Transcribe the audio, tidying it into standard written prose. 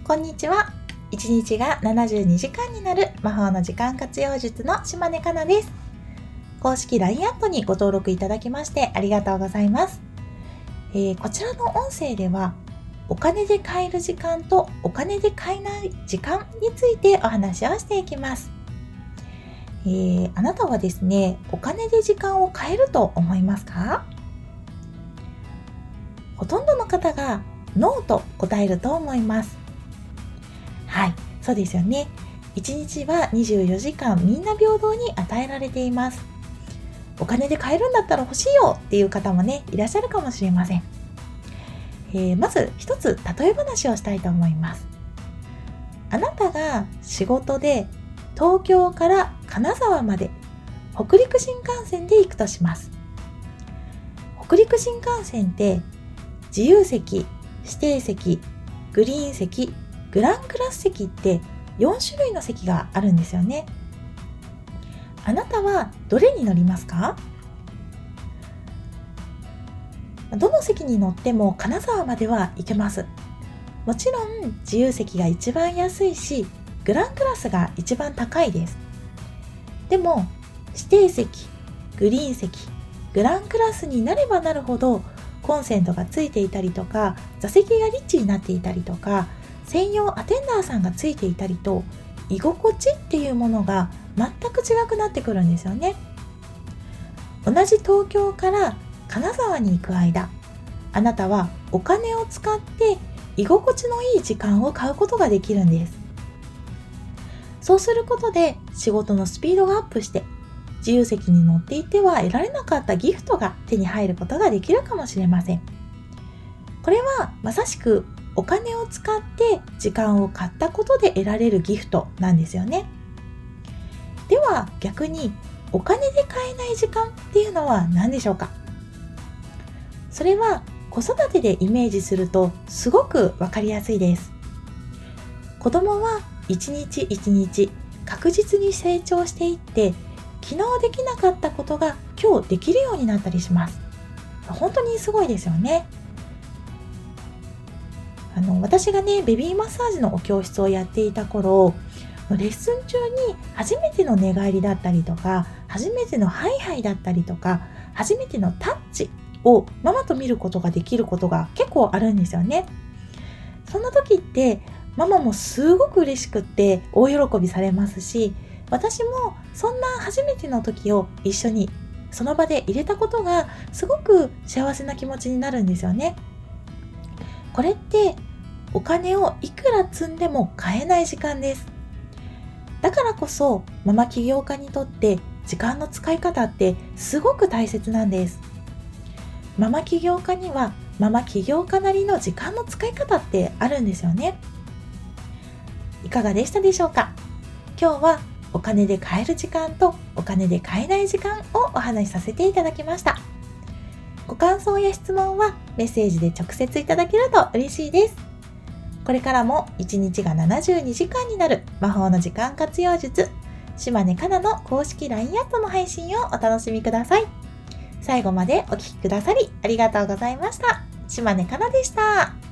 こんにちは。1日が72時間になる魔法の時間活用術の島根かなです。公式 LINE アットにご登録いただきましてありがとうございます。こちらの音声ではお金で買える時間とお金で買えない時間についてお話をしていきます。あなたはですね、お金で時間を買えると思いますか？ほとんどの方がノーと答えると思います。はい、そうですよね。1日は24時間みんな平等に与えられています。お金で買えるんだったら欲しいよっていう方もね、いらっしゃるかもしれません。まず一つ例え話をしたいと思います。あなたが仕事で東京から金沢まで北陸新幹線で行くとします。北陸新幹線って自由席、指定席、グリーン席、グランクラス席って4種類の席があるんですよね。あなたはどれに乗りますか？どの席に乗っても金沢までは行けます。もちろん自由席が一番安いし、グランクラスが一番高いです。でも指定席、グリーン席、グランクラスになればなるほどコンセントがついていたりとか、座席がリッチになっていたりとか、専用アテンダーさんがついていたりと、居心地っていうものが全く違くなってくるんですよね。同じ東京から金沢に行く間、あなたはお金を使って居心地のいい時間を買うことができるんです。そうすることで仕事のスピードがアップして、自由席に乗っていては得られなかったギフトが手に入ることができるかもしれません。これはまさしくお金を使って時間を買ったことで得られるギフトなんですよね。では逆にお金で買えない時間っていうのは何でしょうか？それは子育てでイメージするとすごくわかりやすいです。子供は一日一日確実に成長していって、昨日できなかったことが今日できるようになったりします。本当にすごいですよね。私がね、ベビーマッサージのお教室をやっていた頃、レッスン中に初めての寝返りだったりとか、初めてのハイハイだったりとか、初めてのタッチをママと見ることができることが結構あるんですよね。そんな時ってママもすごく嬉しくって大喜びされますし、私もそんな初めての時を一緒にその場で入れたことがすごく幸せな気持ちになるんですよね。これってお金をいくら積んでも買えない時間です。だからこそママ起業家にとって時間の使い方ってすごく大切なんです。ママ起業家にはママ起業家なりの時間の使い方ってあるんですよね。いかがでしたでしょうか？今日はお金で買える時間とお金で買えない時間をお話しさせていただきました。ご感想や質問はメッセージで直接いただけると嬉しいです。これからも1日が72時間になる魔法の時間活用術、島根かなの公式 LINE アットの配信をお楽しみください。最後までお聞きくださりありがとうございました。島根かなでした。